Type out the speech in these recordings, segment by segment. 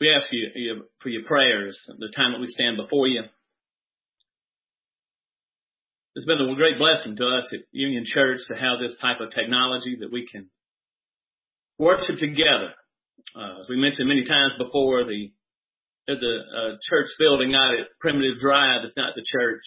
We ask you for your prayers, the time that we stand before you. It's been a great blessing to us at Union Church to have this type of technology that we can worship together. As we mentioned many times before, the church building out at Primitive Drive is not the church.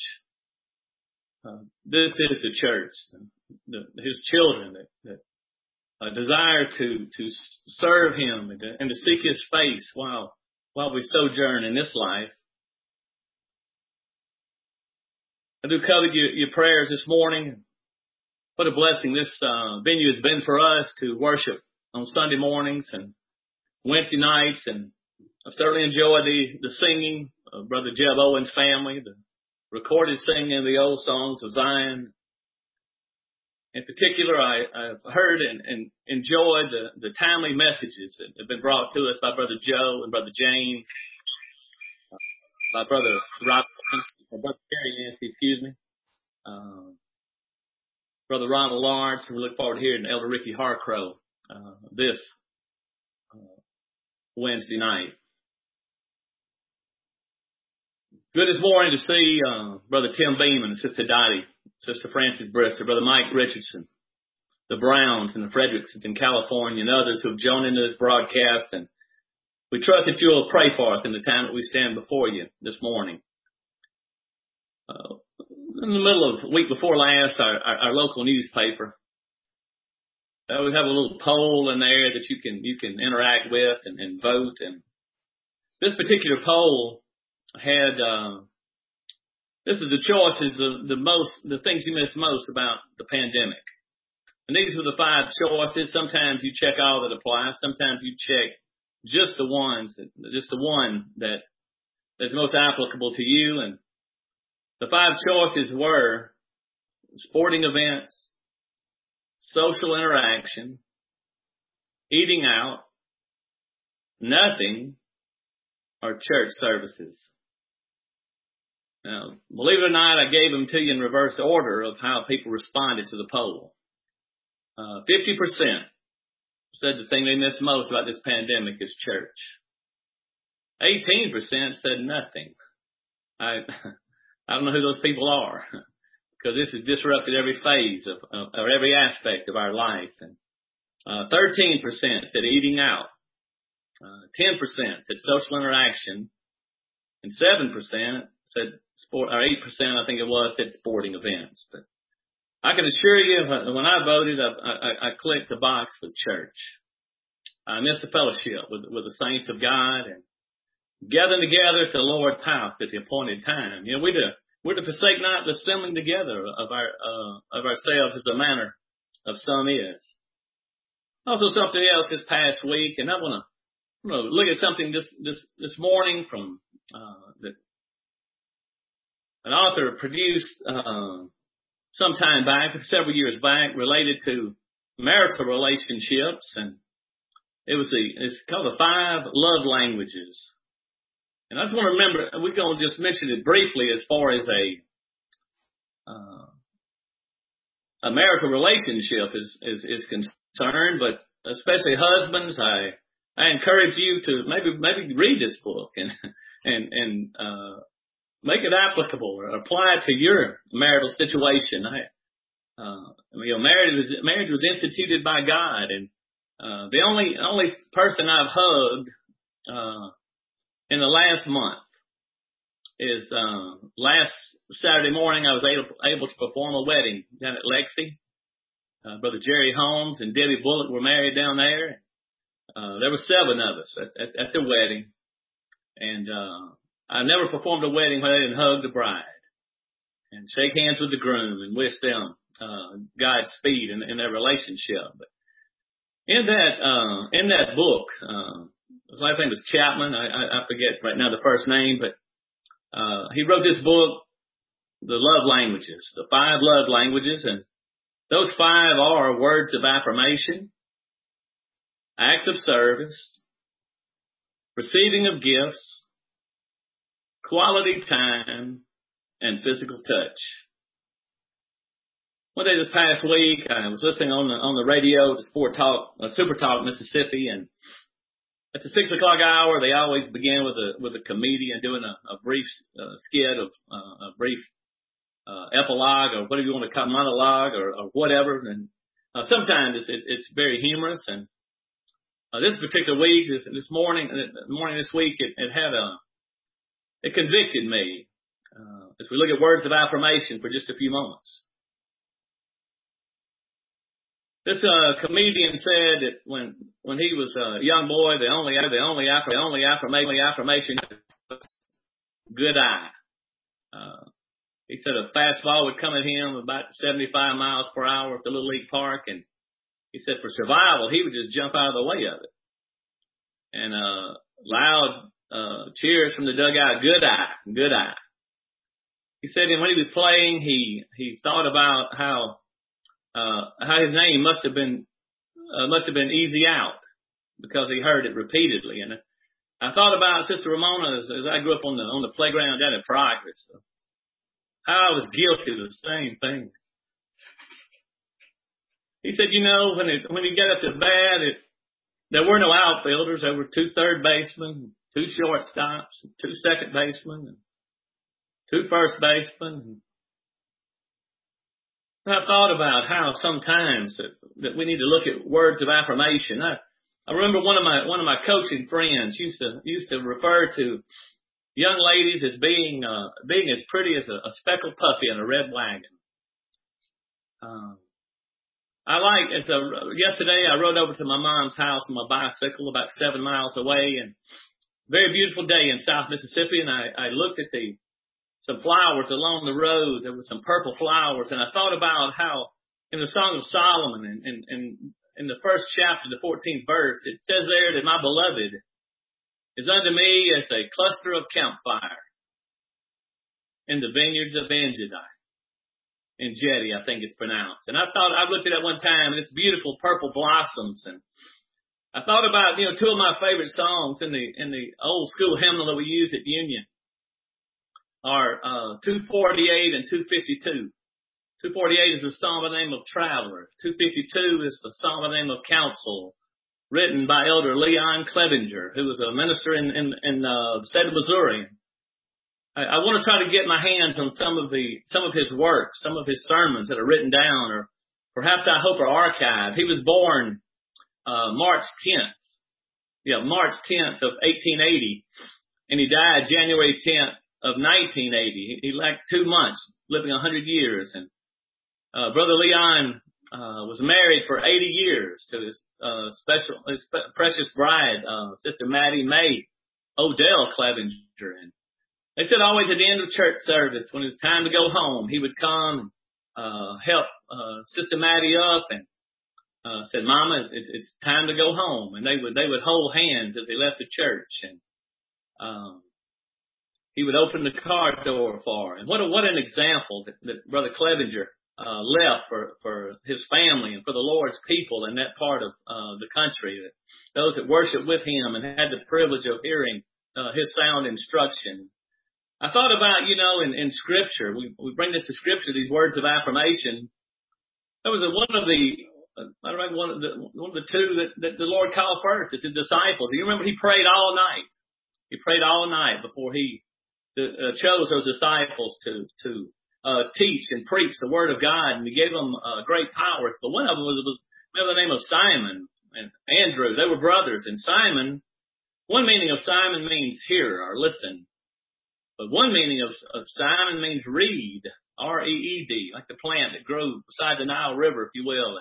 This is the church, His children that desire to serve Him and to seek His face while we sojourn in this life. I do covet your prayers this morning. What a blessing this venue has been for us to worship on Sunday mornings and Wednesday nights. And I've certainly enjoyed the singing of Brother Jeb Owen's family, the recorded singing of the old songs of Zion. In particular, I've heard and enjoyed the timely messages that have been brought to us by Brother Joe and Brother James, by Brother Rob, or Brother Terry Nancy, excuse me, Brother Ronald Lawrence, and we look forward to hearing Elder Ricky Harcrow this Wednesday night. Good this morning to see Brother Tim Beeman and Sister Dottie, Sister Frances Brister, Brother Mike Richardson, the Browns and the Fredericksons in California, and others who have joined into this broadcast. And we trust that you will pray for us in the time that we stand before you this morning. In the middle of the week before last, our local newspaper, we have a little poll in there that you can interact with and vote. And this particular poll had this is the choices of the things you miss most about the pandemic. And these were the 5 choices. Sometimes you check all that apply. Sometimes you check just the one that's most applicable to you. And the 5 choices were sporting events, social interaction, eating out, nothing, or church services. Now, believe it or not, I gave them to you in reverse order of how people responded to the poll. 50% said the thing they miss most about this pandemic is church. 18% said nothing. I don't know who those people are, because this has disrupted every phase or every aspect of our life. And 13% said eating out. 10% said social interaction. And 7% said sport, or 8%, I think it was, said sporting events. But I can assure you, when I voted, I clicked the box for church. I missed the fellowship with the saints of God and gathering together at the Lord's house at the appointed time. You know, we're to forsake not the assembling together of ourselves as the manner of some is. Also, something else this past week, and I want to look at something this morning from that an author produced some time back, several years back, related to marital relationships, and it's called the 5 love languages. And I just want to remember, we're going to just mention it briefly as far as a marital relationship is concerned, but especially husbands, I encourage you to maybe read this book and make it applicable or apply it to your marital situation. Marriage was instituted by God, and the only person I've hugged in the last month is last Saturday morning. I was able to perform a wedding down at Lexi. Brother Jerry Holmes and Debbie Bullock were married down there. There were 7 of us at the wedding, and I never performed a wedding when I didn't hug the bride and shake hands with the groom and wish them Godspeed in their relationship. But in that book, his last name was Chapman. I forget right now the first name, but he wrote this book, The Love Languages, the 5 love languages, and those 5 are words of affirmation, acts of service, receiving of gifts, quality time, and physical touch. One day this past week, I was listening on the radio to Super Talk Mississippi, and At the 6 o'clock hour, they always begin with a comedian doing a brief skit of a brief epilogue, or whatever you want to call it, monologue, or whatever. And sometimes it's very humorous. And this particular week, this morning this week, it convicted me. As we look at words of affirmation for just a few moments. This comedian said that when he was a young boy, the only affirmation was good eye. He said a fastball would come at him about 75 miles per hour at the Little League Park, and he said for survival he would just jump out of the way of it. And loud cheers from the dugout, good eye, good eye. He said when he was playing, he thought about how his name must have been Easy Out, because he heard it repeatedly. And I thought about Sister Ramona as I grew up on the playground down at Progress, how I was guilty of the same thing. He said, when he got up to bat, there were no outfielders. There were 2 third basemen, 2 shortstops, 2 second basemen, and 2 first basemen. And I thought about how sometimes that we need to look at words of affirmation. I remember one of my coaching friends used to refer to young ladies as being as pretty as a speckled puppy in a red wagon. Yesterday I rode over to my mom's house on my bicycle about 7 miles away, and very beautiful day in South Mississippi. And I looked at some flowers along the road. There were some purple flowers, and I thought about how in the Song of Solomon and in the first chapter, the 14th verse, it says there that my beloved is unto me as a cluster of campfire in the vineyards of Engedi. In Jetty, I think it's pronounced. And I looked at that one time, and it's beautiful purple blossoms. And I thought about, 2 of my favorite songs in the old school hymnal that we use at Union are 248 and 252. 248 is a song by the name of Traveler. 252 is a song by the name of Counsel, written by Elder Leon Clevenger, who was a minister in the state of Missouri. I want to try to get my hands on some of his works, some of his sermons that are written down, or perhaps I hope are archived. He was born March 10th of 1880, and he died January 10th of 1980. He lacked 2 months, living 100 years. And Brother Leon was married for 80 years to his precious bride, Sister Maddie Mae Odell Clevenger. And they said always at the end of church service, when it was time to go home, he would come and help Sister Maddie up and said, "Mama, it's time to go home." And they would hold hands as they left the church, and he would open the car door for her. And what an example that Brother Clevenger left for his family and for the Lord's people in that part of the country, that those that worshiped with him and had the privilege of hearing his sound instruction. I thought about, in Scripture, we bring this to Scripture, these words of affirmation. That was one of the 2 that the Lord called first. It's the disciples. You remember he prayed all night. He prayed all night before he chose those disciples to teach and preach the Word of God, and he gave them great powers. But one of them was by the name of Simon and Andrew. They were brothers. And Simon, one meaning of Simon means hear or listen. But one meaning of Simon means reed, R-E-E-D, like the plant that grew beside the Nile River, if you will.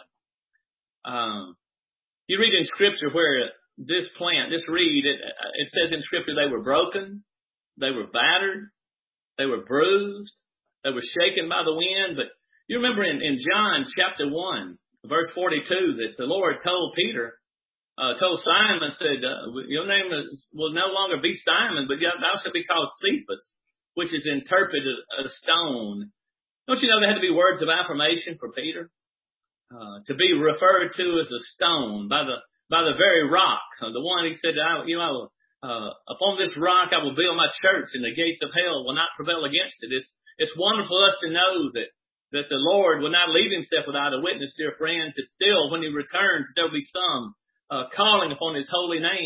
You read in Scripture where this plant, this reed, it says in Scripture they were broken, they were battered, they were bruised, they were shaken by the wind. But you remember in John chapter 1, verse 42, that the Lord told Simon, said, your name will no longer be Simon, but thou shalt be called Cephas, which is interpreted a stone. Don't you know there had to be words of affirmation for Peter? To be referred to as a stone by the very rock, the one he said, upon this rock I will build my church, and the gates of hell will not prevail against it. It's wonderful for us to know that the Lord will not leave himself without a witness, dear friends. It's still, when he returns, there'll be some calling upon his holy name. But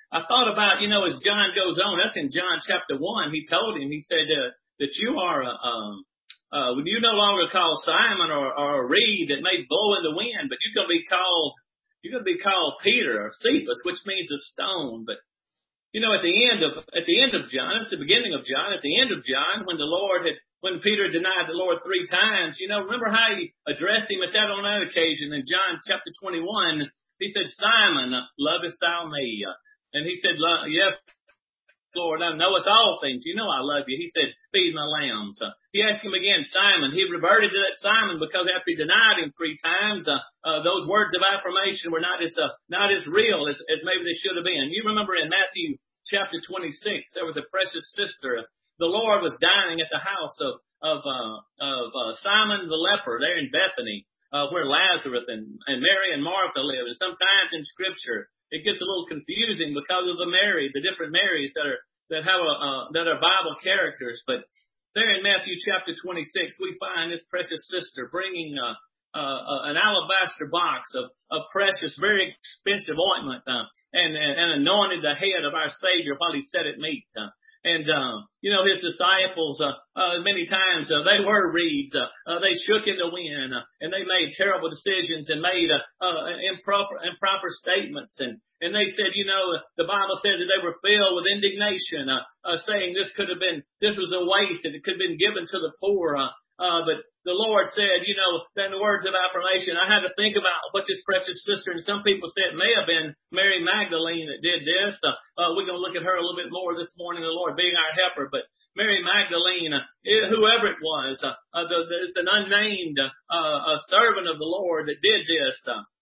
I thought about, as John goes on, that's in John chapter 1, he told him, he said, that you are, when you no longer called Simon or a reed that may blow in the wind, but you're going to be called Peter or Cephas, which means a stone. But, at the end of John, at the beginning of John, at the end of John, when Peter denied the Lord 3 times, remember how he addressed him at that occasion in John chapter 21, he said, Simon, lovest thou me? And he said, yes, Lord, thou knowest all things. You know I love you. He said, feed my lambs. He asked him again, Simon. He reverted to that Simon because after he denied him 3 times, those words of affirmation were not as real as maybe they should have been. You remember in Matthew chapter 26, there was a precious sister. The Lord was dining at the house of Simon the leper there in Bethany, where Lazarus and Mary and Martha lived. And sometimes in Scripture, it gets a little confusing because of the different Marys that are Bible characters. But there in Matthew chapter 26, we find this precious sister bringing an alabaster box of precious, very expensive ointment, and anointed the head of our Savior while he sat at meat. And, his disciples, many times, they were reeds. They shook in the wind, and they made terrible decisions and made, improper statements. And they said, the Bible says that they were filled with indignation, saying this was a waste and it could have been given to the poor. But the Lord said, then the words of affirmation, I had to think about what this precious sister, and some people said it may have been Mary Magdalene that did this. We're going to look at her a little bit more this morning, the Lord being our helper. But Mary Magdalene, whoever it was, it's an unnamed servant of the Lord that did this.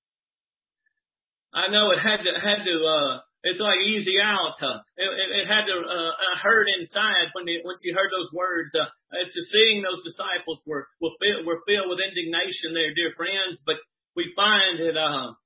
I know it had to it's like easy out. It had to hurt inside when she heard those words. To seeing those disciples were filled with indignation there, dear friends. But we find that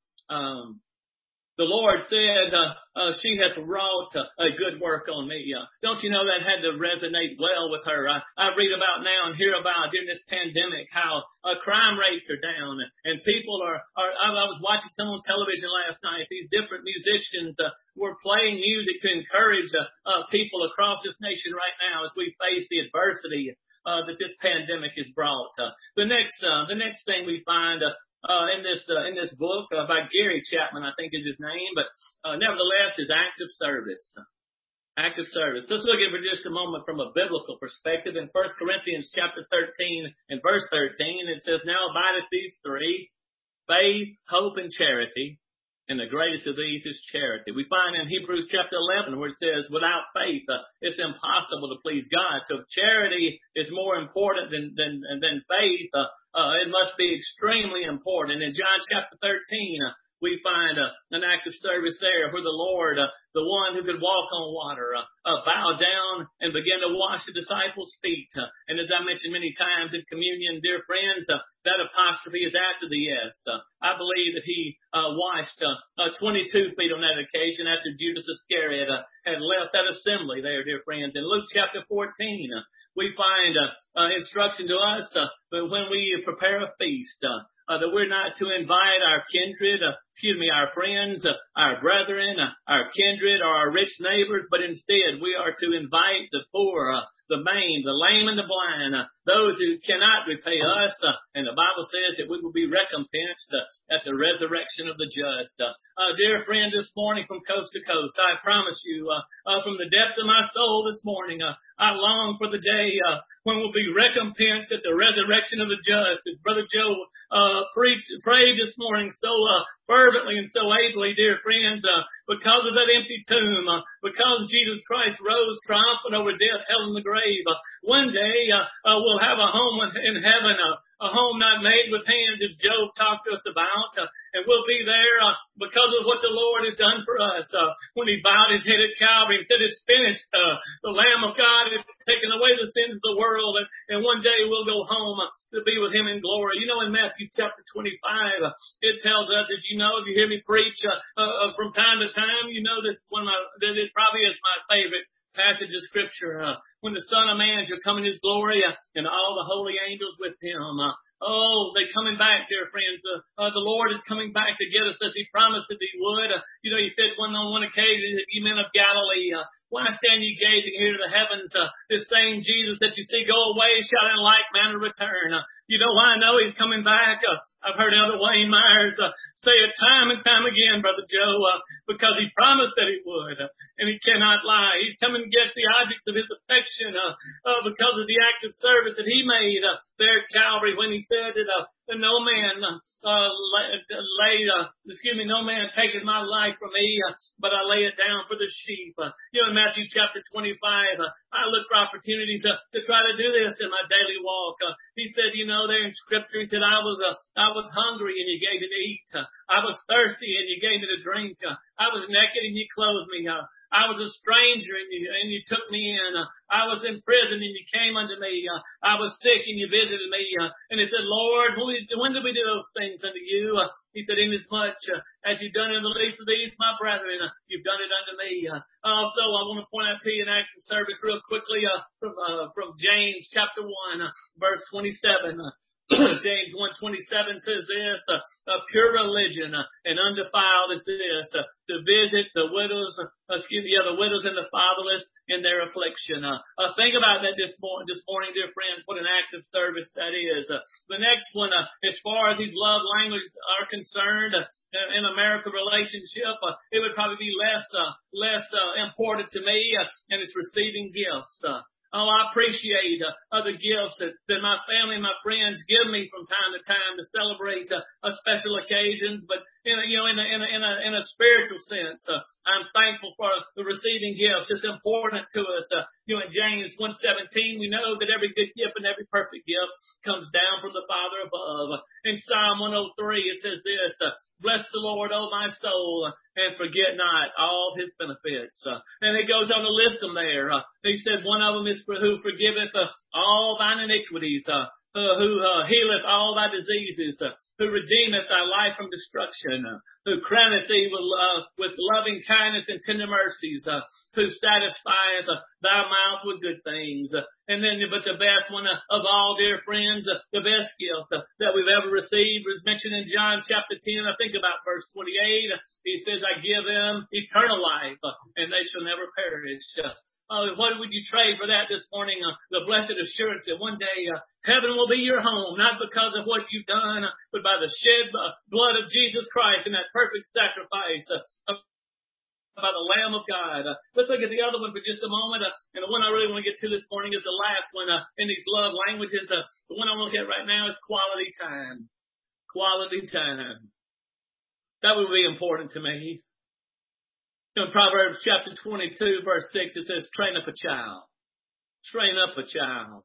the Lord said, she hath wrought a good work on me. Don't you know that had to resonate well with her? I read about now and hear about during this pandemic how crime rates are down and people are I was watching some on television last night. These different musicians were playing music to encourage people across this nation right now as we face the adversity that this pandemic has brought. The next thing we find in this book by Gary Chapman, I think is his name, but nevertheless is active service. Active service. Let's look at it for just a moment from a biblical perspective. In 1 Corinthians chapter 13 and verse 13, it says, now abideth these 3, faith, hope, and charity, and the greatest of these is charity. We find in Hebrews chapter 11 where it says, without faith, it's impossible to please God. So if charity is more important than faith, it must be extremely important. And in John chapter 13, we find an active service there where the Lord, the one who could walk on water, bowed down and began to wash the disciples' feet. And as I mentioned many times in communion, dear friends, that apostrophe is after the S. I believe that he washed 22 feet on that occasion after Judas Iscariot had left that assembly there, dear friends. In Luke chapter 14, we find instruction to us that when we prepare a feast, that we're not to invite our kindred, our friends, our brethren, our kindred, or our rich neighbors, but instead we are to invite the poor, the maimed, the lame, and the blind, those who cannot repay us. And the Bible says that we will be recompensed at the resurrection of the just. Dear friend, this morning from coast to coast, I promise you, from the depths of my soul this morning, I long for the day when we'll be recompensed at the resurrection of the just. As Brother Joe prayed this morning so fervently and so ably, dear friends, because of that empty tomb, because Jesus Christ rose triumphant over death, hell, and the grave. One day we'll have a home in heaven, a home not made with hands, as Job talked to us about, and we'll be there because of what the Lord has done for us. When he bowed his head at Calvary and said, it's finished, the Lamb of God has taken away the sins of the world, and one day we'll go home to be with him in glory. You know, in Matthew chapter 25, it tells us, as you know, if you hear me preach from time to time, you know that it probably is my favorite passage of scripture, when the Son of Man shall come in his glory, and all the holy angels with him. They're coming back, dear friends. The Lord is coming back to get us as he promised that he would. He said on one occasion, "Ye men of Galilee, why stand ye gazing here to the heavens? This same Jesus that you see go away shall in like manner return." You know why I know he's coming back? I've heard Elder Wayne Myers say it time and time again, Brother Joe, because he promised that he would, and he cannot lie. He's coming to get the objects of his affection because of the act of service that he made there at Calvary when he said that no man no man taketh my life from me, but I lay it down for the sheep. In Matthew chapter 25, I look for opportunities to try to do this in my daily walk. He said, there in scripture, he said, I was hungry and you gave me to eat. I was thirsty and you gave me to drink. I was naked and you clothed me. I was a stranger and you took me in. I was in prison and you came unto me. I was sick and you visited me. And he said, Lord, when did we do those things unto you? He said, inasmuch as you've done it in the least of these, my brethren, you've done it unto me. Also, I want to point out to you in action service real quickly from James chapter 1, verse 27. James 1:27 says this, a pure religion and undefiled is this, to visit the widows, the widows and the fatherless in their affliction. Think about that this morning, dear friends, what an act of service that is. The next one, as far as these love languages are concerned, in a marital relationship, it would probably be less important to me, and it's receiving gifts. I appreciate the gifts that my family and my friends give me from time to time to celebrate special occasions. But in a spiritual sense, I'm thankful for the receiving gifts. It's important to us. In James 1:17, we know that every good gift and every perfect gift comes down from the Father above. In Psalm 103, it says this, bless the Lord, O my soul, and forget not all his benefits. And it goes on to list them there. He said one of them is who forgiveth all thine iniquities, who healeth all thy diseases, who redeemeth thy life from destruction, who crowneth thee with loving kindness and tender mercies, who satisfieth thy mouth with good things. But the best one of all, dear friends, the best gift that we've ever received was mentioned in John chapter 10, I think about verse 28. He says, I give them eternal life, and they shall never perish. What would you trade for that this morning? The blessed assurance that one day heaven will be your home, not because of what you've done, but by the shed blood of Jesus Christ and that perfect sacrifice by the Lamb of God. Let's look at the other one for just a moment. And the one I really want to get to this morning is the last one in these love languages. The one I want to look at right now is quality time. Quality time. That would be important to me. In Proverbs chapter 22, verse 6, it says, train up a child. Train up a child.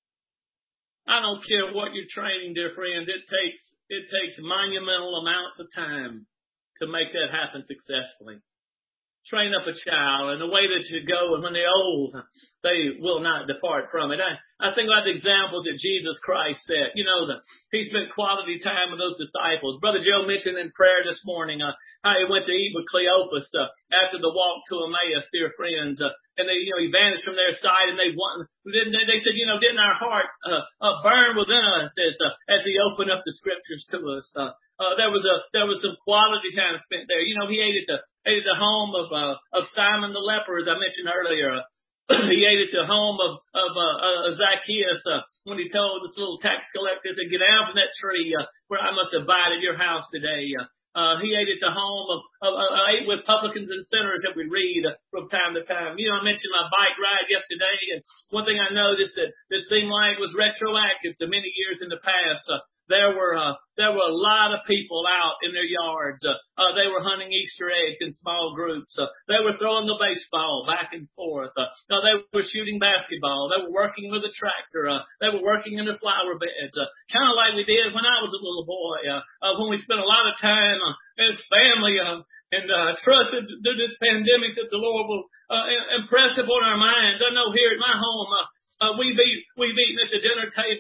I don't care what you're training, dear friend. It takes monumental amounts of time to make that happen successfully. Train up a child in the way that you go, and when they're old, they will not depart from it. I think about the examples that Jesus Christ set. He spent quality time with those disciples. Brother Joe mentioned in prayer this morning how he went to eat with Cleopas after the walk to Emmaus, dear friends. And he vanished from their sight, and they said, didn't our heart burn within us as he opened up the scriptures to us? There was some quality time spent there. He ate at the home of Simon the leper, as I mentioned earlier. He ate at the home of Zacchaeus when he told this little tax collector to get down from that tree where I must abide at your house today. He ate at the home ate with publicans and sinners that we read from time to time. I mentioned my bike ride yesterday, and one thing I noticed that seemed like was retroactive to many years in the past. There were a lot of people out in their yards. They were hunting Easter eggs in small groups. They were throwing the baseball back and forth. They were shooting basketball. They were working with a tractor. They were working in the flower beds. Kind of like we did when I was a little boy, when we spent a lot of time as family, and trusted through this pandemic that the Lord will impress upon our minds. I know here at my home, we've eaten at the dinner table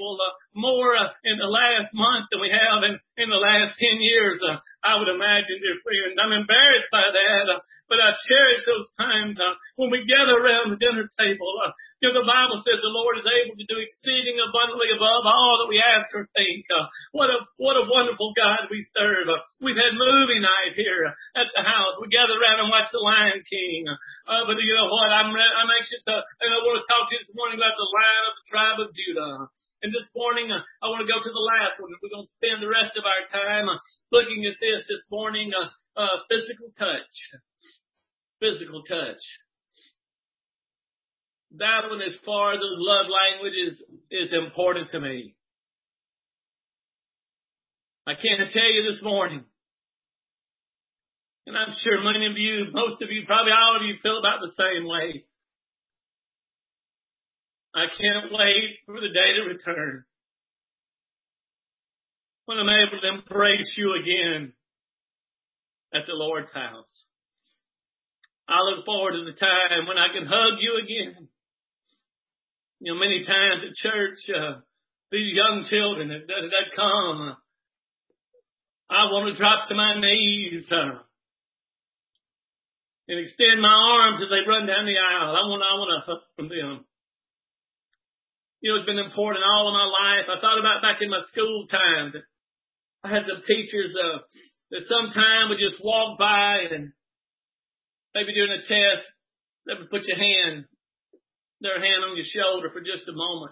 more in the last month than we have in the last 10 years, I would imagine, dear friends. I'm embarrassed by that, but I cherish those times when we gather around the dinner table. The Bible says the Lord is able to do exceeding abundantly above all that we ask or think. What a wonderful God we serve. We've had movie night here at the house. We gather around and watch The Lion King. But you know what? I'm anxious and I want to talk to you this morning about the Lion of the tribe of Judah. And this morning, I want to go to the last one. We're going to spend the rest of our time looking at this morning, physical touch. Physical touch. That one, as far as those love languages, is important to me. I can't tell you this morning. And I'm sure many of you, most of you, probably all of you feel about the same way. I can't wait for the day to return when I'm able to embrace you again at the Lord's house. I look forward to the time when I can hug you again. You know, many times at church, these young children that come, I want to drop to my knees and extend my arms as they run down the aisle. I want to hug from them. You know, it's been important all of my life. I thought about back in my school time that I had some teachers that sometime would just walk by and maybe during a test, they would put their hand on your shoulder for just a moment.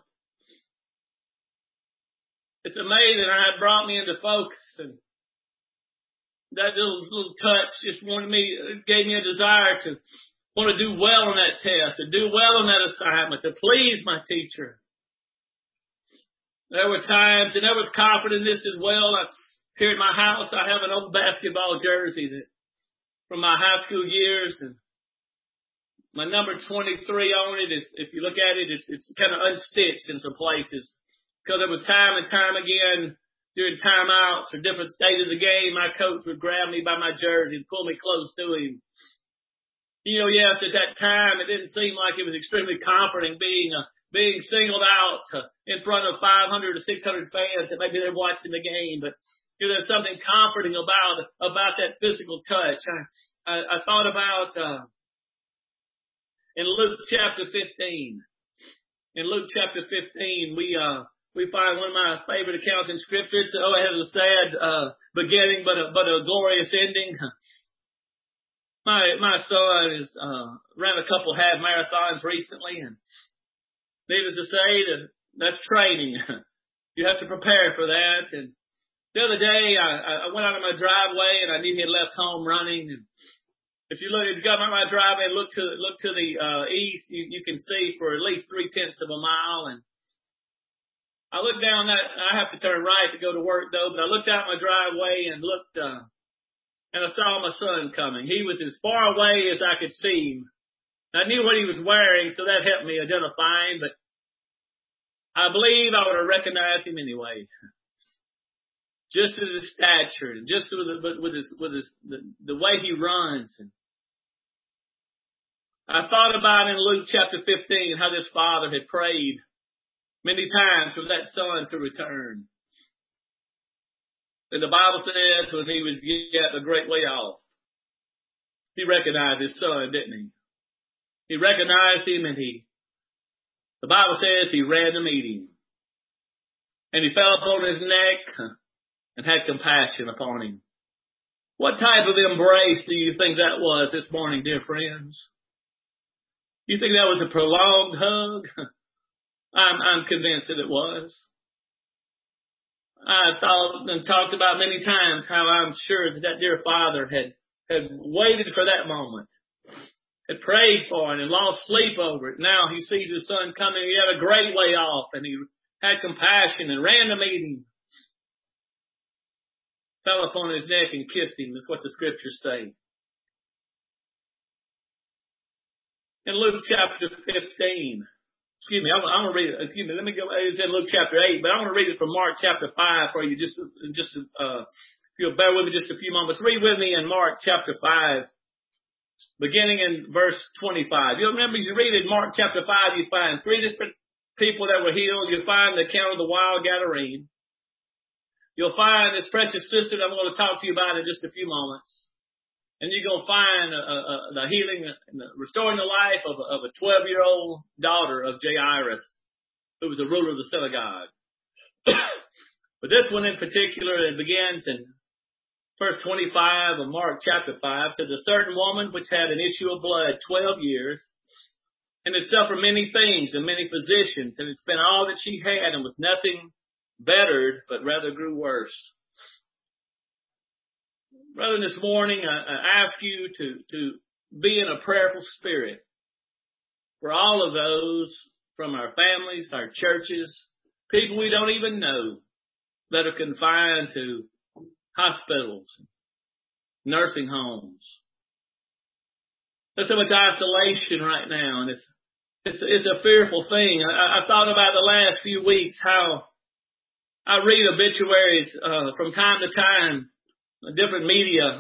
It's amazing how it brought me into focus, and that little touch just gave me a desire to want to do well on that test, to do well on that assignment, to please my teacher. There were times, and there was comfort in this as well. Here at my house, I have an old basketball jersey from my high school years, and my number 23 on it is, if you look at it, it's kind of unstitched in some places. Because it was time and time again during timeouts or different stages of the game, my coach would grab me by my jersey and pull me close to him. You know, yes, at that time, it didn't seem like it was extremely comforting being singled out in front of 500 or 600 fans that maybe they're watching the game. But you know, there's something comforting about that physical touch. I thought about in Luke chapter 15. In Luke chapter 15, we find one of my favorite accounts in Scripture. It has a sad beginning, but a glorious ending. My son is ran a couple half marathons recently, and needless to say, that's training. You have to prepare for that. And the other day, I went out on my driveway, and I knew he had left home running. And if you got out my driveway and look to the east, you can see for at least 0.3 of a mile. And I looked down that. I have to turn right to go to work though, but I looked out my driveway and looked, and I saw my son coming. He was as far away as I could see him. I knew what he was wearing, so that helped me identify him, but I believe I would have recognized him anyway. Just as his stature, and just with the way he runs. And I thought about in Luke chapter 15 how this father had prayed many times for that son to return. And the Bible says when he was yet a great way off, he recognized his son, didn't he? He recognized him, and the Bible says he ran to meet him. And he fell upon his neck and had compassion upon him. What type of embrace do you think that was this morning, dear friends? You think that was a prolonged hug? I'm convinced that it was. I thought and talked about many times how I'm sure that dear father had waited for that moment. Had prayed for it and lost sleep over it. Now he sees his son coming. He had a great way off, and he had compassion and ran to meet him. Fell upon his neck and kissed him. That's what the Scriptures say. In Luke chapter 15, excuse me, I'm going to read it. Excuse me, let me go. It's in Luke chapter 8, but I want to read it from Mark chapter 5 for you. If you'll bear with me just a few moments. Read with me in Mark chapter 5. Beginning in verse 25. You'll remember as you read in Mark chapter 5, you find three different people that were healed. You'll find the account of the wild Gadarene. You'll find this precious sister that I'm going to talk to you about in just a few moments. And you're going to find the healing, restoring the life of a 12-year-old daughter of Jairus, who was the ruler of the synagogue. But this one in particular, it begins in verse 25 of Mark chapter 5, says, a certain woman which had an issue of blood 12 years, and had suffered many things and many physicians, and had spent all that she had, and was nothing bettered, but rather grew worse. Brother, this morning I ask you to be in a prayerful spirit for all of those from our families, our churches, people we don't even know that are confined to hospitals, nursing homes. There's so much isolation right now, and it's a fearful thing. I thought about the last few weeks how I read obituaries from time to time, different media,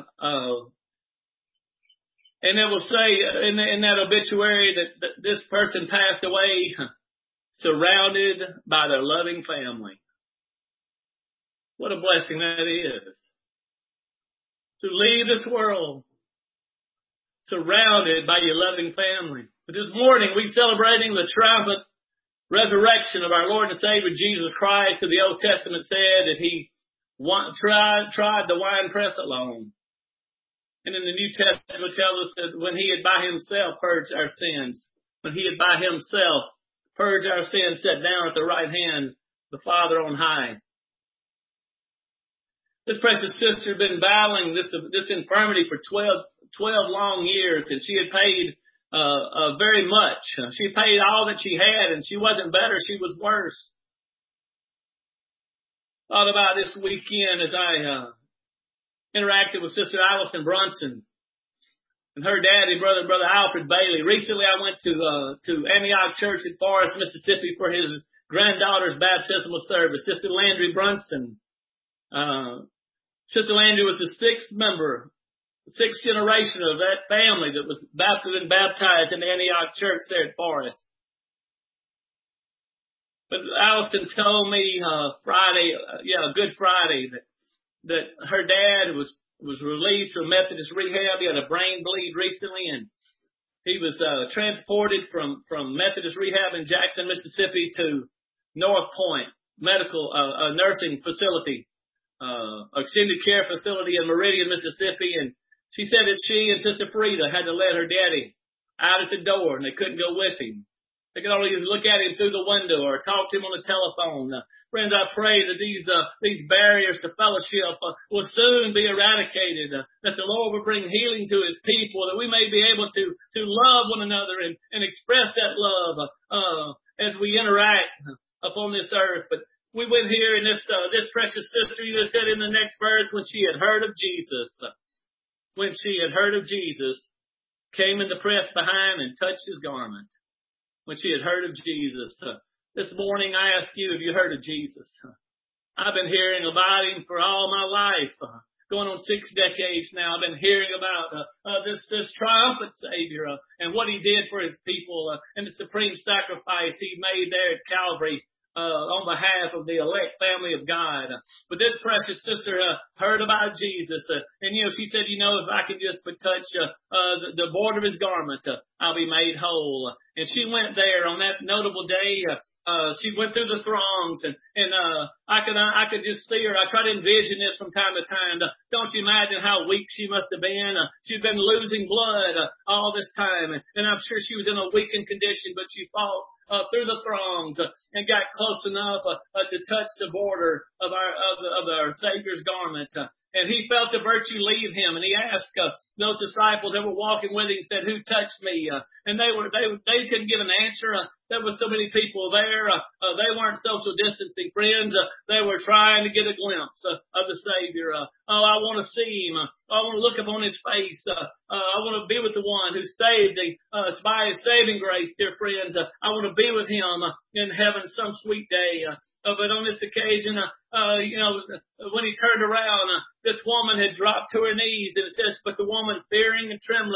and it will say in that obituary that this person passed away surrounded by their loving family. What a blessing that is. To leave this world surrounded by your loving family. But this morning we're celebrating the triumphant resurrection of our Lord and Savior Jesus Christ, who the Old Testament said that he tried the winepress alone. And in the New Testament tells us that when he had by himself purged our sins, when he had by himself purged our sins, sat down at the right hand of the Father on high. This precious sister had been battling this infirmity for 12 long years, and she had paid very much. She paid all that she had, and she wasn't better, she was worse. Thought about this weekend as I interacted with Sister Allison Brunson and her daddy, Brother Alfred Bailey. Recently I went to Antioch Church in Forest, Mississippi for his granddaughter's baptismal service. Sister Landry Brunson. Sister Landry was the sixth generation of that family that was baptized in the Antioch Church there at Forest. But Allison told me Good Friday, that her dad was released from Methodist rehab. He had a brain bleed recently, and he was transported from Methodist rehab in Jackson, Mississippi to North Point Medical Nursing Facility, extended care facility in Meridian, Mississippi. And she said that she and Sister Frida had to let her daddy out at the door, and they couldn't go with him. They could only look at him through the window or talk to him on the telephone. Friends, I pray that these barriers to fellowship will soon be eradicated, that the Lord will bring healing to his people, that we may be able to love one another and express that love as we interact upon this earth. But we went here in this precious sister, you just said in the next verse, when she had heard of Jesus, came in the press behind and touched his garment. When she had heard of Jesus. This morning I ask you, have you heard of Jesus? I've been hearing about him for all my life, going on 6 decades now. I've been hearing about this triumphant Savior and what he did for his people and the supreme sacrifice he made there at Calvary on behalf of the elect family of God. But this precious sister heard about Jesus, and she said, if I can just touch the border of his garment, I'll be made whole. And she went there on that notable day. She went through the throngs, and I could just see her. I try to envision this from time to time. Don't you imagine how weak she must have been? She'd been losing blood all this time, and I'm sure she was in a weakened condition, but she fought through the throngs and got close enough to touch the border of our Savior's garment. And he felt the virtue leave him, and he asked those disciples that were walking with him, said, "Who touched me?" And they couldn't give an answer. There were so many people there. They weren't social distancing, friends. They were trying to get a glimpse of the Savior. I want to see him. I want to look upon his face. I want to be with the one who saved us by his saving grace, dear friends. I want to be with him in heaven some sweet day. But on this occasion, when he turned around, this woman had dropped to her knees, and it says, but the woman, fearing and trembling,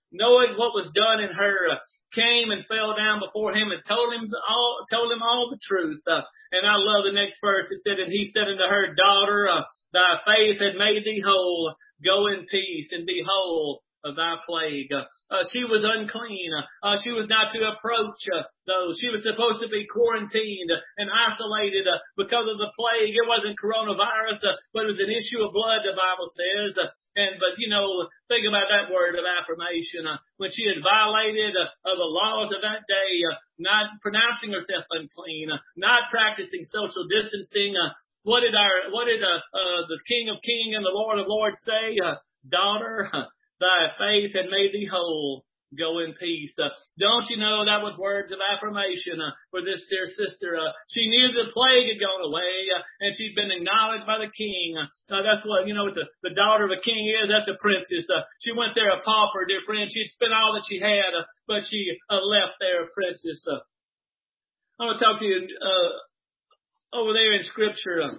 knowing what was done in her, came and fell down before him and told him all the truth. And I love the next verse. It said, and he said unto her, daughter, thy faith had made thee whole. Go in peace and be whole of thy plague. She was unclean. She was not to approach those. She was supposed to be quarantined and isolated because of the plague. It wasn't coronavirus, but it was an issue of blood, the Bible says. But think about that word of affirmation. When she had violated the laws of that day, not pronouncing herself unclean, not practicing social distancing, what did the King of Kings and the Lord of Lords say? Daughter, thy faith had made thee whole. Go in peace. Don't you know that was words of affirmation for this dear sister? She knew the plague had gone away, and she'd been acknowledged by the king. That's what the daughter of a king is. That's a princess. She went there a pauper, dear friend. She'd spent all that she had, but she left there a princess. I want to talk to you over there in Scripture.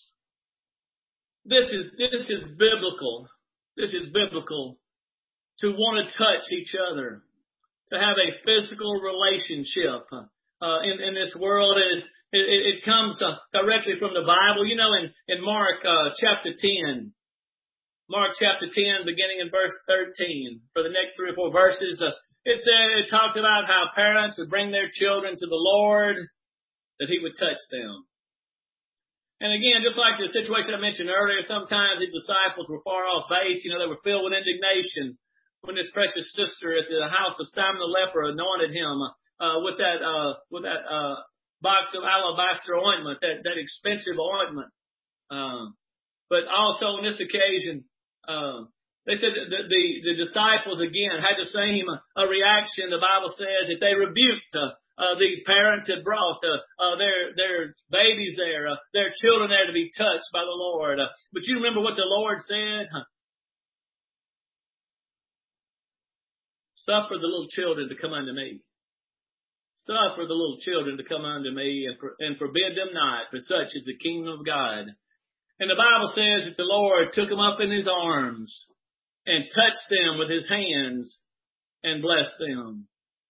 This is biblical. This is biblical. To want to touch each other, to have a physical relationship in this world. It comes directly from the Bible. In Mark chapter 10, beginning in verse 13, for the next 3 or 4 verses, it talks about how parents would bring their children to the Lord, that He would touch them. And again, just like the situation I mentioned earlier, sometimes the disciples were far off base. They were filled with indignation when this precious sister at the house of Simon the leper anointed him with that box of alabaster ointment, that expensive ointment. But also on this occasion, they said that the disciples again had the same reaction. The Bible says that they rebuked these parents that brought their babies there, their children there to be touched by the Lord. But you remember what the Lord said? Suffer the little children to come unto me. Suffer the little children to come unto me, and forbid them not, for such is the kingdom of God. And the Bible says that the Lord took them up in His arms and touched them with His hands and blessed them.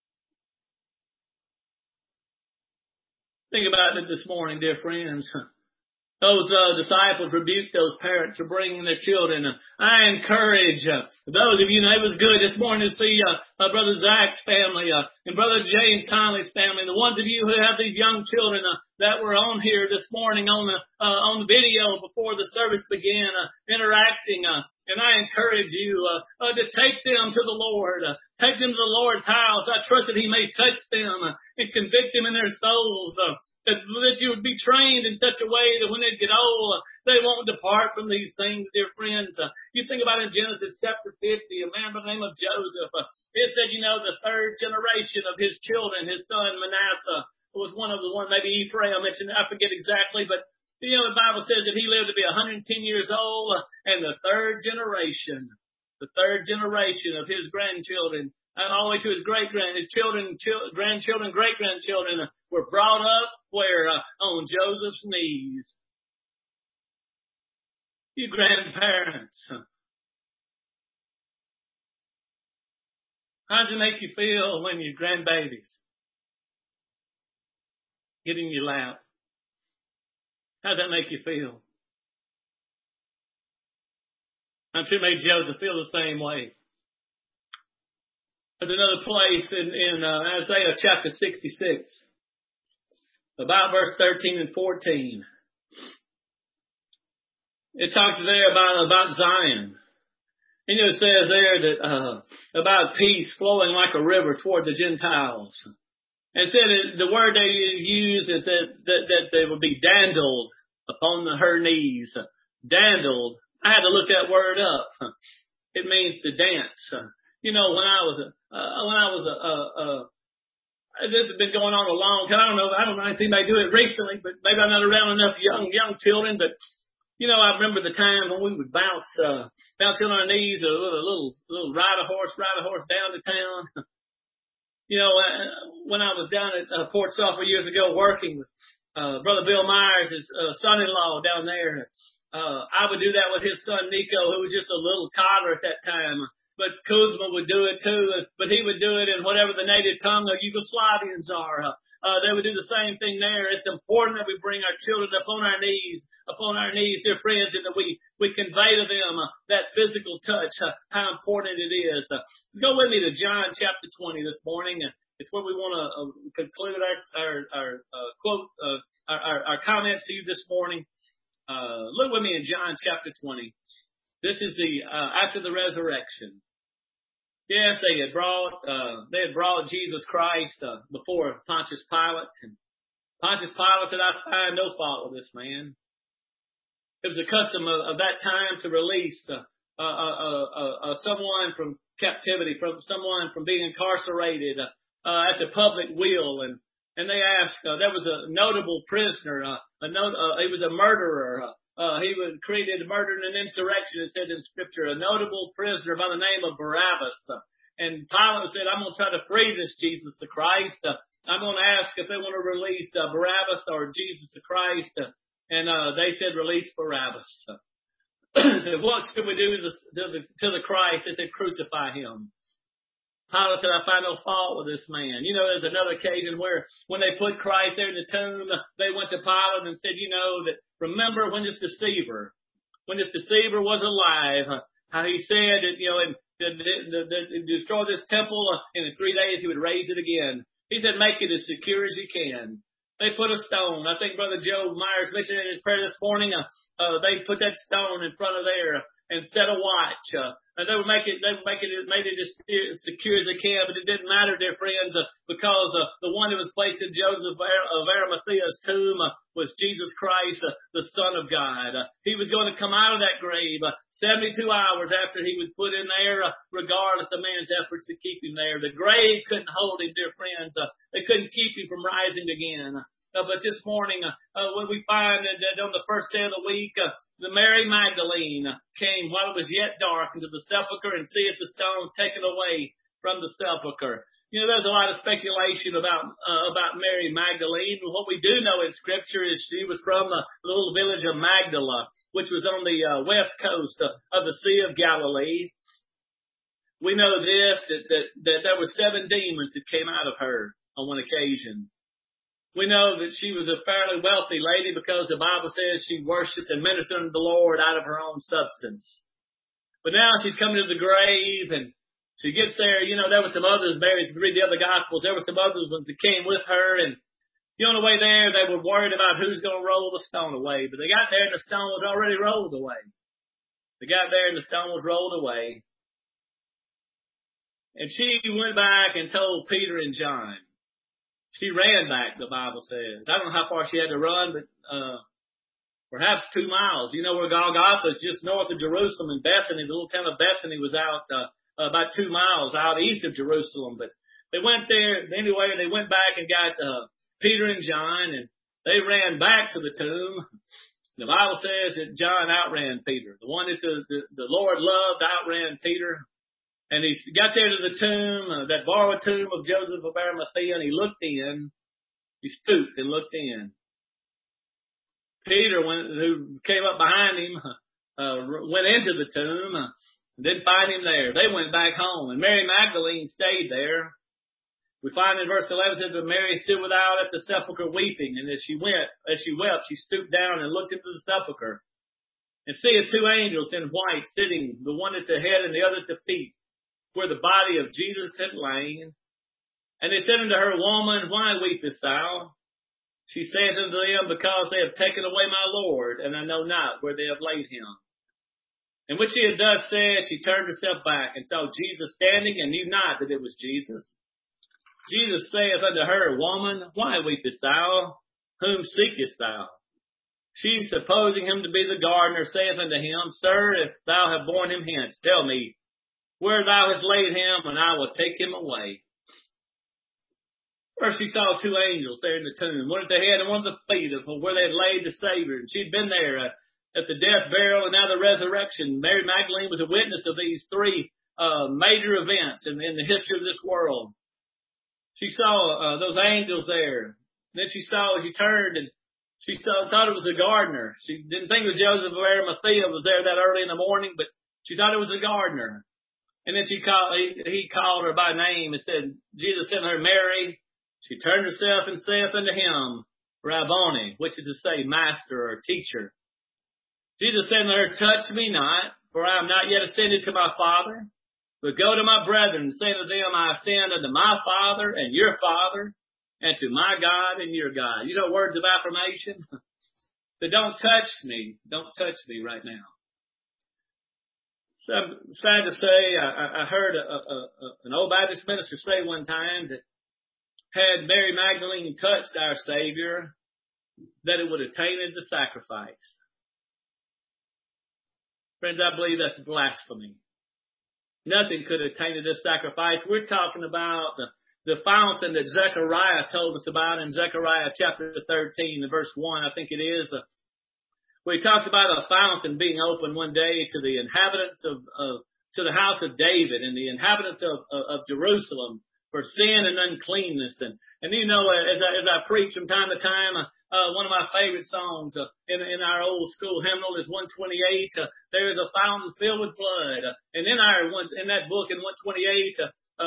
Think about it this morning, dear friends. Those disciples rebuked those parents for bringing their children. I encourage those of you, it was good this morning to see Brother Zach's family and Brother James Conley's family, the ones of you who have these young children that were on here this morning on the video before the service began, interacting. And I encourage you to take them to the Lord. Take them to the Lord's house. I trust that He may touch them and convict them in their souls. That you would be trained in such a way that when they get old, they won't depart from these things, dear friends. You think about in Genesis chapter 50, a man by the name of Joseph. It said, the third generation of his children, his son Manasseh, was one of the one, maybe Ephraim mentioned, I forget exactly, but the Bible says that he lived to be 110 years old, and the third generation of his grandchildren, all the way to his his children, grandchildren, great-grandchildren were brought up where? On Joseph's knees. You grandparents, how does it make you feel when your grandbabies get in your lap? How does that make you feel? I'm sure it made Joseph feel the same way. There's another place in Isaiah chapter 66, about verse 13 and 14. It talks there about Zion. And it says there that about peace flowing like a river toward the Gentiles. And it said the word they used is that they would be dandled upon her knees. Dandled. I had to look that word up. It means to dance. When I was this has been going on a long time. I don't know if anybody do it recently, but maybe I'm not around enough young children. But I remember the time when we would bounce on our knees, a little ride a horse down to town. When I was down at Port Sulphur years ago working with Brother Bill Myers, his son-in-law down there. I would do that with his son, Nico, who was just a little toddler at that time. but Kuzma would do it too. But he would do it in whatever the native tongue of Yugoslavians are. They would do the same thing there. It's important that we bring our children upon our knees, dear friends, and that we convey to them that physical touch, how important it is. Go with me to John chapter 20 this morning. It's where we want to conclude our comments to you this morning. Look with me in John chapter 20. This is after the resurrection. Yes, they had brought Jesus Christ before Pontius Pilate, and Pontius Pilate said, "I find no fault with this man." It was a custom of that time to release someone from captivity, from someone from being incarcerated at the public will, and they asked. There was a notable prisoner. He was a murderer. He created murder and an insurrection. It said in Scripture, a notable prisoner by the name of Barabbas. And Pilate said, "I'm going to try to free this Jesus the Christ. I'm going to ask if they want to release Barabbas or Jesus the Christ." And they said, "Release Barabbas." What should we do to the Christ? They said, "Crucify him." Pilate said, "I find no fault with this man." You know, there's another occasion where when they put Christ there in the tomb, they went to Pilate and said, that remember when this deceiver was alive, how he said that, and destroy this temple, and in 3 days he would raise it again. He said, "Make it as secure as you can." They put a stone. I think Brother Joe Myers mentioned in his prayer this morning, they put that stone in front of there and set a watch. And they made it as secure as they can, but it didn't matter, dear friends, because the one that was placed in Joseph of Arimathea's tomb was Jesus Christ, the Son of God. He was going to come out of that grave 72 hours after he was put in there, regardless of man's efforts to keep him there. The grave couldn't hold him, dear friends. They couldn't keep him from rising again. But this morning, when we find that on the first day of the week, the Mary Magdalene came while it was yet dark into the sepulchre and seeth the stone taken away from the sepulchre. There's a lot of speculation about Mary Magdalene. What we do know in Scripture is she was from the little village of Magdala, which was on the west coast of the Sea of Galilee. We know this, that there were 7 demons that came out of her on one occasion. We know that she was a fairly wealthy lady because the Bible says she worshipped and ministered unto the Lord out of her own substance. But now she's coming to the grave, and she gets there. There were some others, Mary, if you read the other Gospels, there were some others ones that came with her, and on the way there, they were worried about who's going to roll the stone away. But they got there, and the stone was already rolled away. They got there, and the stone was rolled away. And she went back and told Peter and John. She ran back, the Bible says. I don't know how far she had to run, but perhaps 2 miles. Where Golgotha is just north of Jerusalem, and Bethany, the little town of Bethany, was out about 2 miles out east of Jerusalem. But they went there anyway. They went back and got Peter and John, and they ran back to the tomb. The Bible says that John outran Peter. The one that the Lord loved outran Peter. And he got there to the tomb, that borrowed tomb of Joseph of Arimathea, and he looked in. He stooped and looked in. Peter, who came up behind him, went into the tomb, didn't find him there. They went back home, and Mary Magdalene stayed there. We find in verse 11 says that Mary stood without at the sepulchre weeping, and as she wept, she stooped down and looked into the sepulchre, and seeth 2 angels in white sitting, the one at the head and the other at the feet, where the body of Jesus had lain. And they said unto her, Woman, why weepest thou? She saith unto them, Because they have taken away my Lord, and I know not where they have laid him. And when she had thus said, she turned herself back, and saw Jesus standing, and knew not that it was Jesus. Jesus saith unto her, Woman, why weepest thou? Whom seekest thou? She, supposing him to be the gardener, saith unto him, Sir, if thou have borne him hence, tell me where thou hast laid him, and I will take him away. First she saw 2 angels there in the tomb, one at the head and one at the feet of where they had laid the Savior. And she'd been there at the death, burial, and now the resurrection. Mary Magdalene was a witness of these 3 major events in the history of this world. She saw those angels there. Then she turned and she thought it was a gardener. She didn't think it was Joseph of Arimathea was there that early in the morning, but she thought it was a gardener. And then he called her by name and said, Jesus said to her, Mary. She turned herself and saith unto him, Rabboni, which is to say, master or teacher. Jesus said unto her, touch me not, for I am not yet ascended to my Father, but go to my brethren and say to them, I ascend unto my Father and your Father, and to my God and your God. You know, words of affirmation. So don't touch me. Don't touch me right now. So I'm sad to say, I heard an old Baptist minister say one time that had Mary Magdalene touched our Savior, that it would have tainted the sacrifice. Friends, I believe that's blasphemy. Nothing could have tainted this sacrifice. We're talking about the fountain that Zechariah told us about in Zechariah chapter 13, verse 1, I think it is. We talked about a fountain being opened one day to the inhabitants to the house of David and the inhabitants of Jerusalem for sin and uncleanness. And you know, as I preach from time to time, one of my favorite songs in our old school hymnal is 128. There is a fountain filled with blood. And in that book in 128,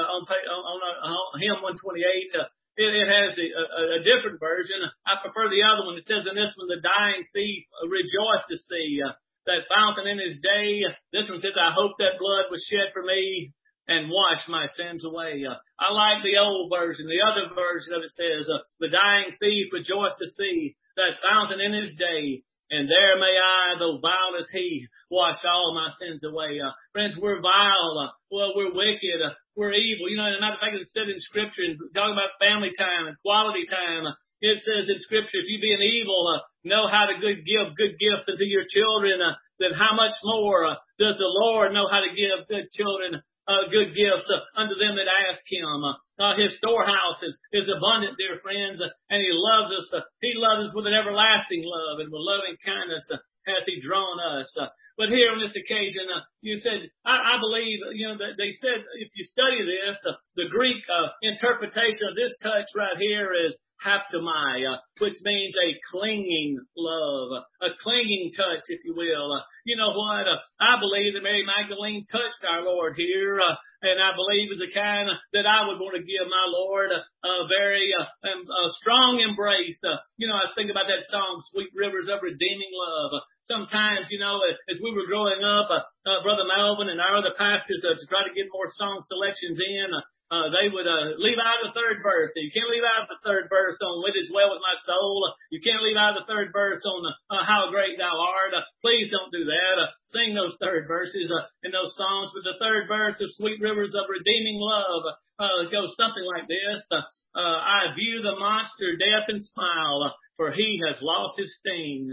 on hymn 128, it has a different version. I prefer the other one. It says in this one, the dying thief rejoiced to see that fountain in his day. This one says, I hope that blood was shed for me and wash my sins away. I like the old version. The other version of it says, the dying thief rejoiced to see that fountain in his day, and there may I, though vile as he, wash all my sins away. Friends, we're vile. We're wicked. We're evil. You know, as a matter of fact, it's said in Scripture, talking about family time and quality time, it says in Scripture, if you being evil, know how to give good gifts unto your children, then how much more does the Lord know how to give good children good gifts unto them that ask him. His storehouse is abundant, dear friends, and he loves us. He loves us with an everlasting love, and with loving kindness has he drawn us. But here on this occasion, you said, I believe, you know, that they said, if you study this, the Greek interpretation of this touch right here is haptomai, which means a clinging love, a clinging touch, if you will. You know what? I believe that Mary Magdalene touched our Lord here, and I believe is the kind that I would want to give my Lord a very strong embrace. You know, I think about that song, Sweet Rivers of Redeeming Love. Sometimes, you know, as we were growing up, Brother Melvin and our other pastors to try to get more song selections in, they would leave out the third verse. You can't leave out the third verse on It Is Well With My Soul. You can't leave out the third verse on How Great Thou Art. Please don't do that. Sing those third verses in those songs. But the third verse of Sweet Rivers of Redeeming Love goes something like this. I view the monster death and smile, for he has lost his sting.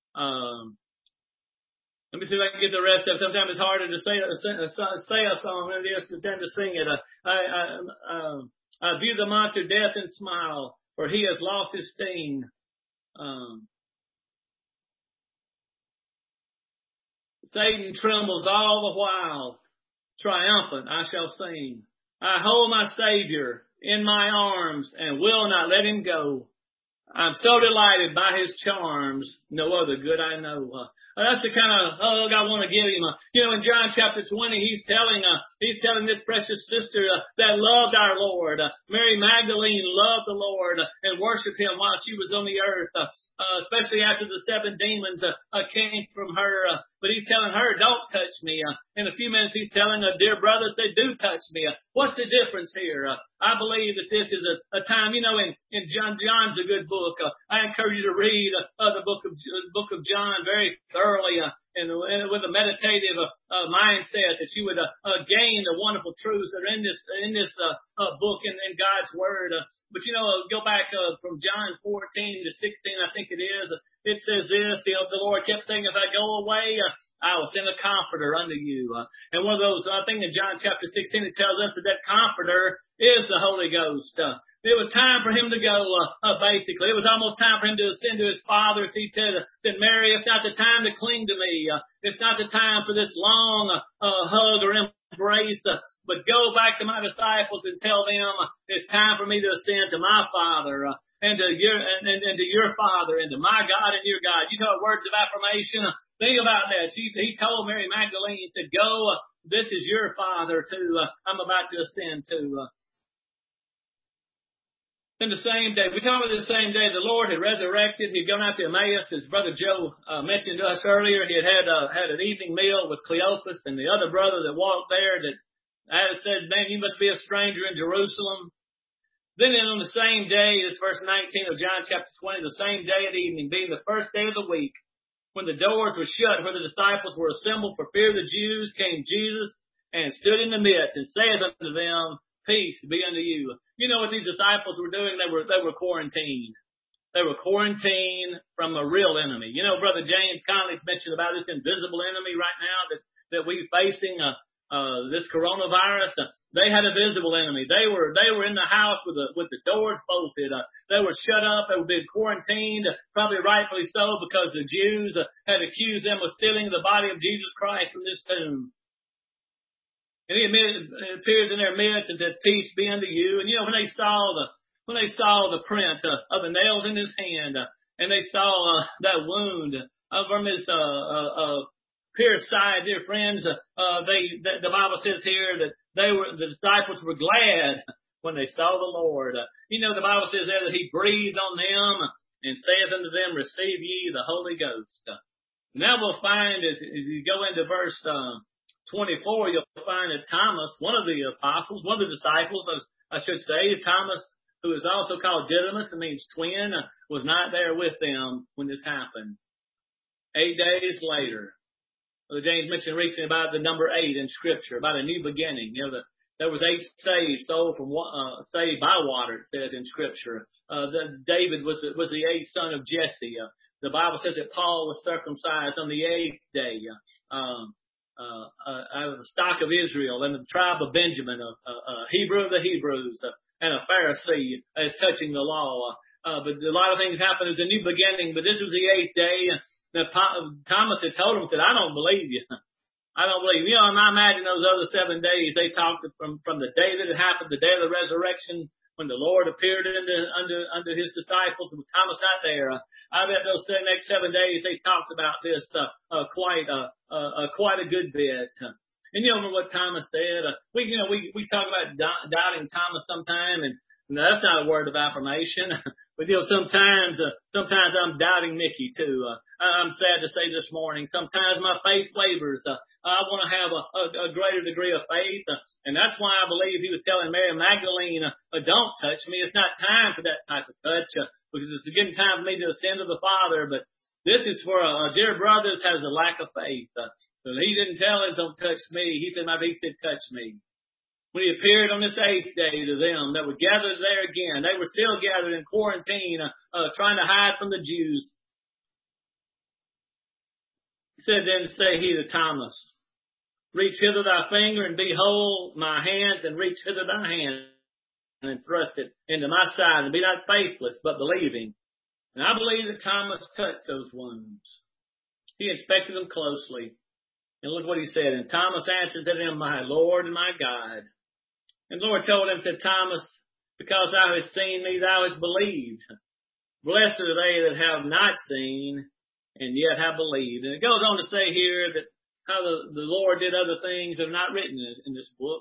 Let me see if I can get the rest of it. Sometimes it's harder to say a song than it is to tend to sing it. I view the monster death and smile, for he has lost his sting. Satan trembles all the while. Triumphant I shall sing. I hold my Savior in my arms and will not let him go. I'm so delighted by his charms, no other good I know. That's the kind of hug I want to give him. You know, in John chapter 20, he's telling this precious sister that loved our Lord. Mary Magdalene loved the Lord and worshiped him while she was on the earth, especially after the 7 demons came from her. But he's telling her, don't touch me. In a few minutes, he's telling her, dear brothers, they do touch me. What's the difference here? I believe that this is a time, you know, in John's a good book. I encourage you to read the book of John very thoroughly and with a meditative mindset, that you would gain the wonderful truths that are in this book and in God's Word. But you know, go back from John 14 to 16, I think it is. It says this, the Lord kept saying, if I go away, I will send a comforter unto you. And one of those, I think in John chapter 16, it tells us that comforter is the Holy Ghost. It was time for him to go, basically. It was almost time for him to ascend to his Father. He said, Mary, it's not the time to cling to me. It's not the time for this long hug or embrace, but go back to my disciples and tell them it's time for me to ascend to my Father. And to your Father, and to my God and your God. You know, words of affirmation. Think about that. He told Mary Magdalene, he said, go this is your Father too. I'm about to ascend to. Then the same day, we talk about the same day, the Lord had resurrected. He'd gone out to Emmaus, as Brother Joe mentioned to us earlier. He had an evening meal with Cleophas and the other brother that walked there that had said, man, you must be a stranger in Jerusalem. Then on the same day, it's verse 19 of John chapter 20, the same day at evening, being the first day of the week, when the doors were shut, where the disciples were assembled for fear of the Jews, came Jesus and stood in the midst and said unto them, peace be unto you. You know what these disciples were doing? They were quarantined. They were quarantined from a real enemy. You know, Brother James Conley's mentioned about this invisible enemy right now that we're facing, this coronavirus. They had a visible enemy. They were in the house with the doors bolted. They were shut up. They were being quarantined, probably rightfully so, because the Jews had accused them of stealing the body of Jesus Christ from this tomb. And he appears in their midst and says, peace be unto you. And you know, when they saw the print of the nails in his hand, and they saw that wound from his pierced side, dear friends, the Bible says here that the disciples were glad when they saw the Lord. You know, the Bible says there that he breathed on them and saith unto them, receive ye the Holy Ghost. Now we'll find as you go into verse 24, you'll find that Thomas, one of the apostles, one of the disciples, I should say, Thomas, who is also called Didymus, it means twin, was not there with them when this happened. 8 days later, James mentioned recently about the number 8 in Scripture, about a new beginning. You know, there was 8 saved, saved by water, it says in Scripture. David was the 8th son of Jesse. The Bible says that Paul was circumcised on the 8th day. Out of the stock of Israel and the tribe of Benjamin, a Hebrew of the Hebrews, and a Pharisee as touching the law. But a lot of things happened as a new beginning, but this was the 8th day. Thomas had told him, said, I don't believe you. I don't believe you. You know, I imagine those other 7 days, they talked from the day that it happened, the day of the resurrection, when the Lord appeared under his disciples, with Thomas not there. I bet those next 7 days they talked about this quite a good bit. And you know what Thomas said? We talk about doubting Thomas sometime, and that's not a word of affirmation. But you know, sometimes I'm doubting Mickey too. I'm sad to say this morning, sometimes my faith wavers. I want to have a greater degree of faith. And that's why I believe he was telling Mary Magdalene, don't touch me. It's not time for that type of touch, because it's getting time for me to ascend to the Father. But this is for a dear brother that has a lack of faith. So he didn't tell him, don't touch me. He said, touch me. When he appeared on this 8th day to them that were gathered there again, they were still gathered in quarantine, trying to hide from the Jews. He said, then say he to Thomas, reach hither thy finger and behold my hands, and reach hither thy hand and thrust it into my side, and be not faithless, but believing. And I believe that Thomas touched those wounds. He inspected them closely. And look what he said. And Thomas answered to him, my Lord and my God. And the Lord told him, said, Thomas, because thou hast seen me, thou hast believed. Blessed are they that have not seen and yet have believed. And it goes on to say here that how the Lord did other things that are not written in this book.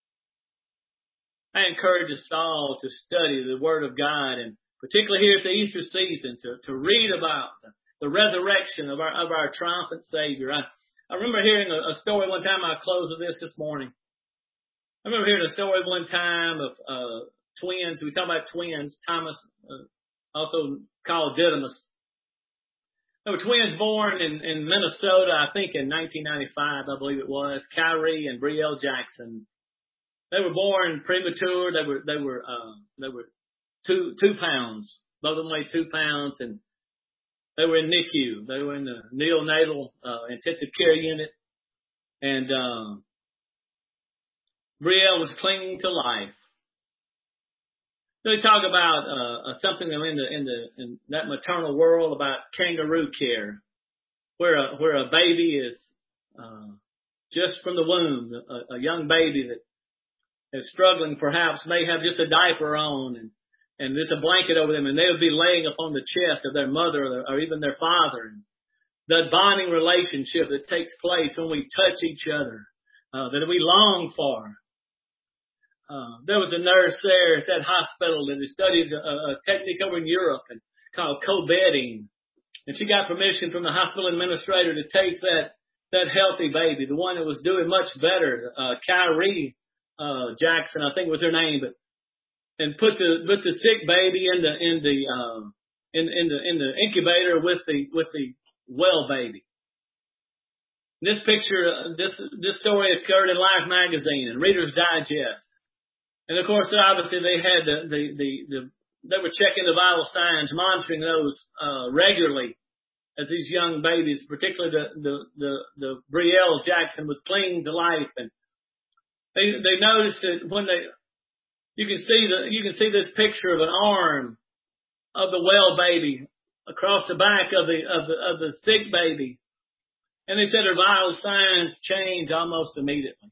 I encourage us all to study the Word of God, and particularly here at the Easter season, to read about the resurrection of our triumphant Savior. I remember hearing a story one time. I'll close with this morning. I remember hearing a story one time of twins. We talk about twins. Thomas, also called Didymus. There were twins born in Minnesota, I think in 1995, I believe it was. Kyrie and Brielle Jackson. They were born premature. They were 2 pounds. Both of them weighed 2 pounds, and they were in NICU. They were in the neonatal intensive care unit, and Brielle was clinging to life. They talk about something in that maternal world about kangaroo care, where a baby is just from the womb, a young baby that is struggling, perhaps may have just a diaper on and just a blanket over them, and they would be laying upon the chest of their mother or even their father. And that bonding relationship that takes place when we touch each other, that we long for. There was a nurse there at that hospital that had studied a technique over in Europe called co-bedding. And she got permission from the hospital administrator to take that healthy baby, the one that was doing much better, Kyrie Jackson, I think was her name, and put the sick baby in the incubator with the well baby. This picture, this story occurred in Life magazine and Reader's Digest. And of course, obviously they had they were checking the vital signs, monitoring those, regularly as these young babies, particularly the Brielle Jackson was clinging to life. And they noticed that when you can see this picture of an arm of the well baby across the back of the sick baby. And they said her vital signs changed almost immediately.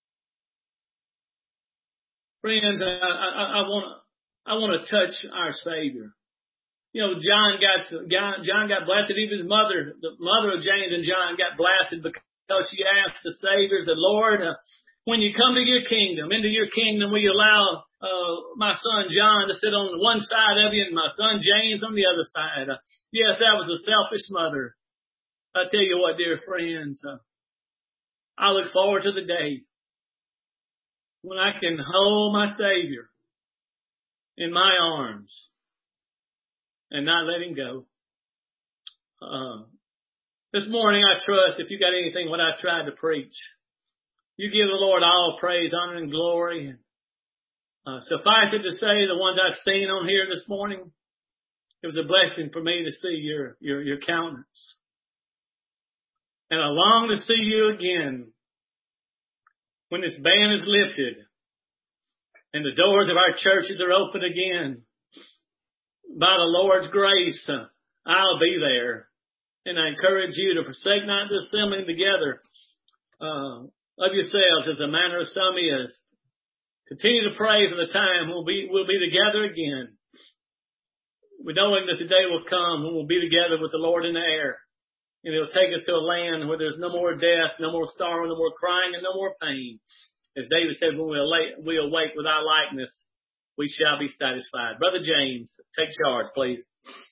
Friends, I want to touch our Savior. You know, John got blasted. Even his mother, the mother of James and John, got blasted because she asked the Savior, said, Lord, when you come to your kingdom, into your kingdom, will you allow my son John to sit on one side of you and my son James on the other side? Yes, that was a selfish mother. I tell you what, dear friends, I look forward to the day when I can hold my Savior in my arms and not let him go. This morning, I trust if you got anything what I tried to preach, you give the Lord all praise, honor, and glory. Suffice it to say, the ones I've seen on here this morning, it was a blessing for me to see your countenance. And I long to see you again when this ban is lifted and the doors of our churches are open again. By the Lord's grace, I'll be there. And I encourage you to forsake not the assembling together of yourselves as the manner of some is. Continue to pray for the time we'll be together again. We knowing that the day will come when we'll be together with the Lord in the air. And He'll take us to a land where there's no more death, no more sorrow, no more crying, and no more pain. As David said, when we awake with our likeness, we shall be satisfied. Brother James, take charge, please.